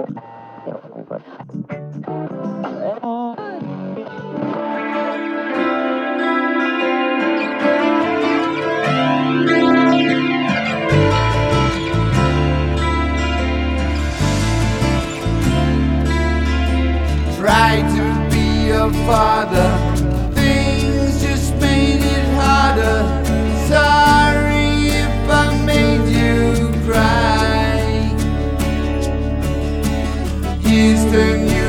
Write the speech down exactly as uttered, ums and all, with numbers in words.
Try to be a father, things just made it harder. Sorry if I made you cry. Here's the news.